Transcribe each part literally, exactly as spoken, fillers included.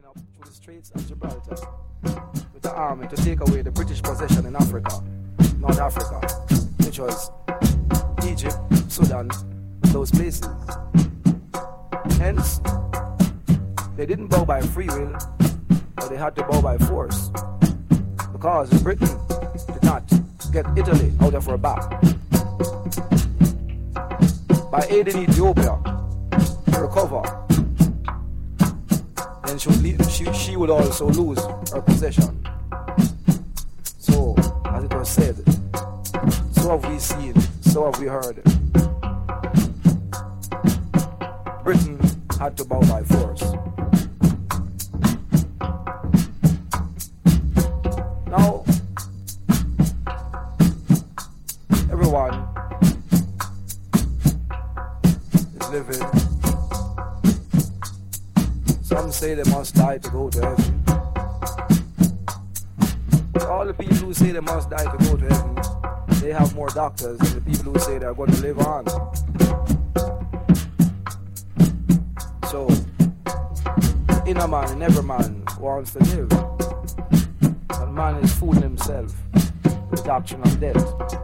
up through the streets of Gibraltar with the army to take away the British possession in Africa, North Africa, which was Egypt, Sudan, those places. Hence, they didn't bow by free will, but they had to bow by force, because Britain did not get Italy out of her back. By aiding Ethiopia to recover, then she would, leave, she, she would also lose her possession. So, as it was said, so have we seen, so have we heard. Britain had to bow by force. Now, everyone is living. Some say they must die to go to heaven. All the people who say they must die to go to heaven, they have more doctors than the people who say they're going to live on. So, inner man and every man wants to live. But man is fooling himself with the doctrine of death.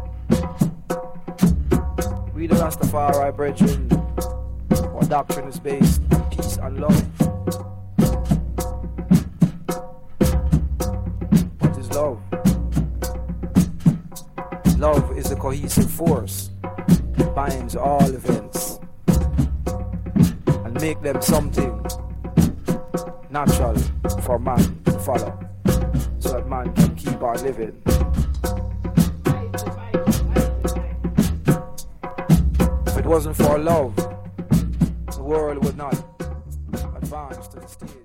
We the Rastafari brethren, our doctrine is based on peace and love. What is love? Love is the cohesive force that binds all events and make them something natural for man to follow, so that man can keep on living. If it wasn't for love, the world would not advance to the stage.